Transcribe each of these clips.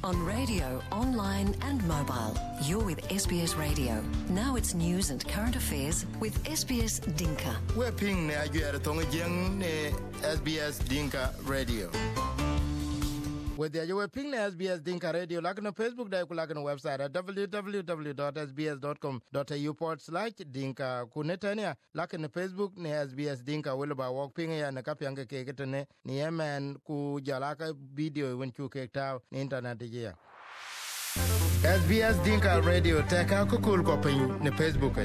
On radio, online and mobile. You're with SBS Radio. Now it's news and current affairs with SBS Dinka. We're ping ne ajuere tonga jeng ne SBS Dinka Radio. With the ajuere ping ne SBS Dinka Radio, like on Facebook, like on website at www.sbs.com.au/Dinka. Kunetania, like on Facebook ne SBS Dinka will ba walk ping ya na kapyanga keketene ni yemen ku jalaka video when ku kekta ni internet ya. SBS Dinka Radio teka kukul ko ping ne Facebook.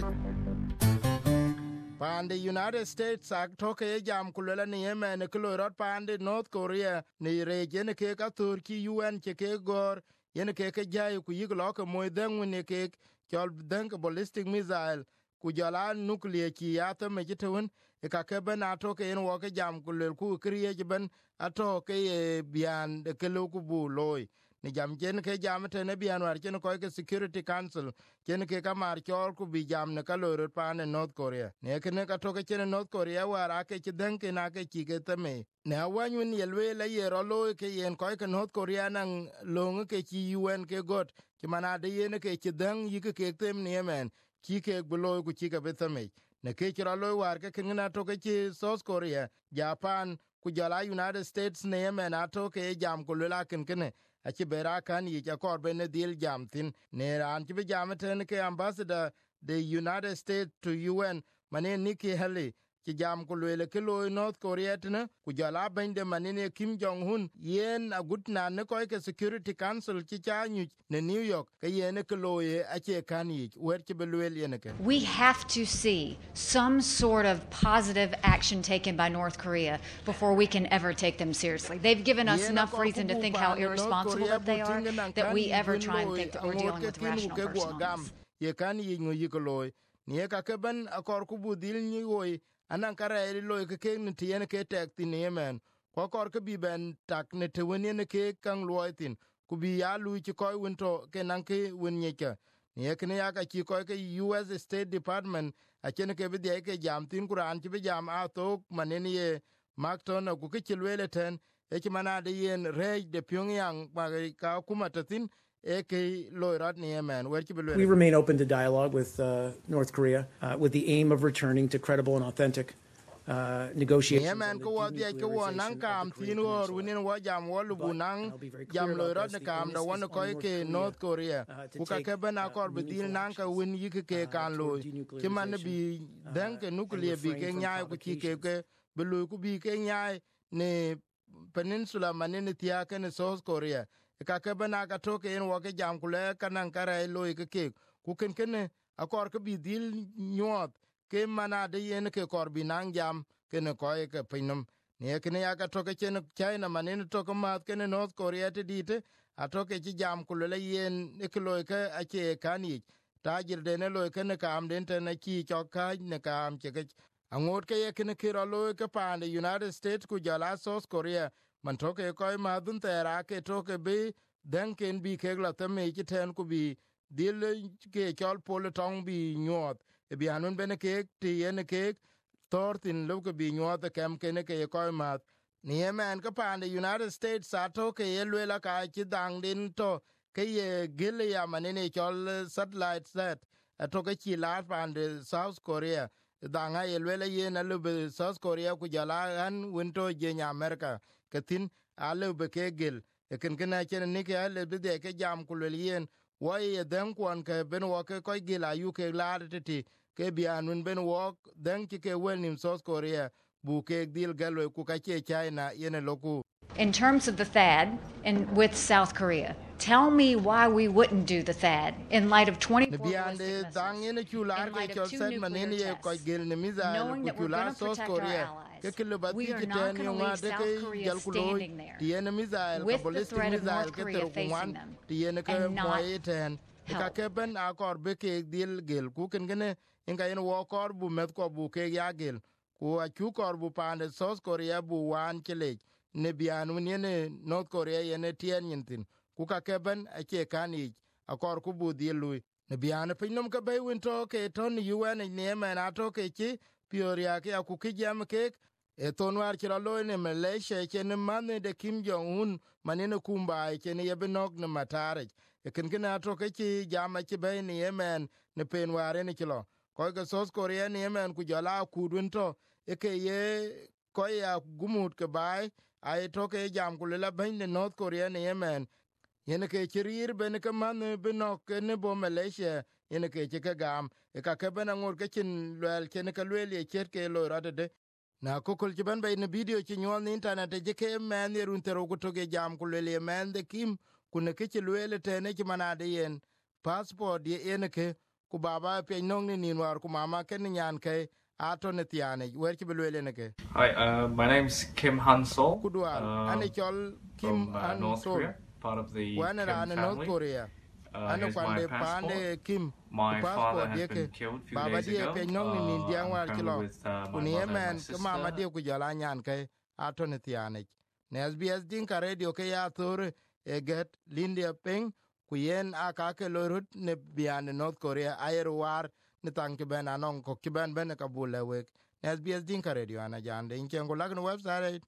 Pande United States toke ye jam kulela ni Yemen kulorot pande North Korea ni region ke ka Turkey UN ke gor yen ke jay ku yiglo ko moy den ne ke chol den ballistic missile ku jala nuclear ki ata me jitun e ka ke ben atoke yen wo ke jam kulel ku kriye ben atoke ye bian de ke lu ku bu loy ni jam jen ke jam te ne bian war jen ko ke Security Council jen ke ka mar chol ku bi jam ne ka lorot pande North Korea ne ke ne ka toke chen North Korea war ake chi den ke na ke chi ke teme ne awanyun yelwe la yero lo ke yen ko ke North Korea nan long ke chi UN ke got ki mana de yen ke chi den yi ke tem ne men chi ke bulo ku chi ke betame ne ke chi lo war ke na toke chi South Korea Japan ku jala United States ne men atoke jam ku la ken kene achi bera kan yi jakor bene dil jamtin ne ran chi jamten ke ambassador the United States to UN mane Nikki Haley chi jam ku le ke lo North Korea tne ku jala bende mane Kim Jong Un yen agut na ne ko ke Security Council chi chanyu ne New York ke yen ke lo ye achi kan yi wer chi belwel yen ke. We have to see some sort of positive action taken by North Korea before we can ever take them seriously. They've given us enough reason to think how irresponsible that they are that we ever try and think that we're dealing with rational personalities. Ye kan yi ngo yikoloy ni ka ke ban akor ku budil ni woy anan kare loy ke ni tien ke tek tin yemen ko kor ke bi ben tak ne te wen ne ke kan loitin ku bi ya lu ci koy wonto ke nan ke wen nyeka ni ke ne ya ka ci koy ke US State Department a chen ke bi de ke jam tin kuran ci bi jam a to manen ye makton ku ke ci lwele ten e ci mana de yen rej de Pyongyang ba ka kuma tatin. We remain open to dialogue with North Korea with the aim of returning to credible and authentic negotiations. And I'll be very clear ka ke bana ka toke en wo ke jam kule kanan kare loy ke ku ken akor ke bi dil nyot ke mana de yen ke kor binang jam ken ko ke pinum ne ken ya ka toke chen China manen toke mat ken North Korea te dite atoke ji jam kule le yen ke loy ke ache kani tajir de ne loy ken ka am den te na chi choka ne ka am che ke angot ke ye ken ke ro loy ke pande United States ku jala South Korea man toke koy ma dun tera ke toke be den ken bi ke la teme ki ten ku bi dil ke chol pol tong bi nyot e bi anun bene ke ti yen ke tortin lu ke bi nyot kem ken ke koy ma ni yemen ka pande United States sa toke yelwe la ka ti dang din to ke ye gil ya manene chol satellite set toke chi la pande South Korea danga yelwe la yen alu be South Korea ku jala an winto je nya America katin ale be kegel ken kana chen ni ke ale be de ke jam kulel yen wo ye den kon ke ben wo ke ko gila yu ke la ti ke bianun ben wo den ki ke wel nim South Korea bu ke dil galo ku ka che China yen loku. In terms of the THAAD and with South Korea, tell me why we wouldn't do the THAAD in light of 24 ballistic missiles, in light of 2 nuclear tests, knowing that we're going to protect our allies. We are not going to leave South Korea standing there with the threat of North Korea facing them and not help. Ku a chu kor bu pande South Korea bu wan chele ne bianu ne North Korea yene tien yintin ku ka keben a che kani a kor ku bu di lui ne bianu pinum ka be win to ke ton UN ne men ato ke chi pioria ke ku ki jam ke e tonwar chira lo ne Malaysia chen mane de Kim Jong Un manene kumba chen ye benok ne matare e ken gena to ke chi jama chi be ni Yemen ne penware ne kilo ko ga South Korea ni Yemen ku jala ku dun to e ke ye ko ya gumut ke bai ai to ke jam ku la ben ne North Korea ni Yemen yene ke chirir ben ke man benok ne bo Malaysia yene ke ke gam e ka ke ben ngor ke chin lel ken ke lel ye chet ke lo radde na kokol ci ban bay ne video ci ñol ni internet je ke men yerun tero ko toge jam ko le men de Kim ku ne ke ci lele te ne ci manade yen passport ye ene ke ku baba pe nong ni war ku mama ken nyan ke ato ne tiane wer ci lele ne ke. Hi, my name's Kim Han-sol. Ku dual ane chol Kim Han-sol part of the Kim family. North Korea. Here's my passport. Kim My father has been killed a few days ago. I'm currently with my mother and my sister. Mama dia ku jala nyan ke ato ne tiane ne SBS Dinka Radio ke ya thor e get Lindia Peng ku yen aka ke lorut ne bian North Korea ayer war ne tang ke ben anon ko ke ben Kabul we SBS Dinka Radio ana jande in kengo lag no website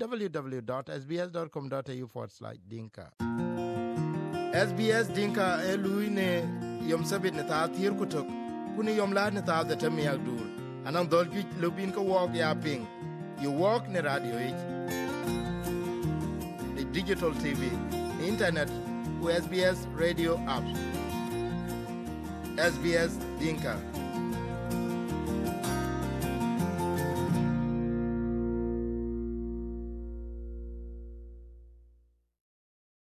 www.sbs.com.au/dinka. SBS Dinka eluine yom sabit ne ta tir kutok kuni yom la ne ta da tamiya dur anan dolgi lubin ko walk ya ping you walk ne radio the digital TV the internet with SBS radio app SBS Dinka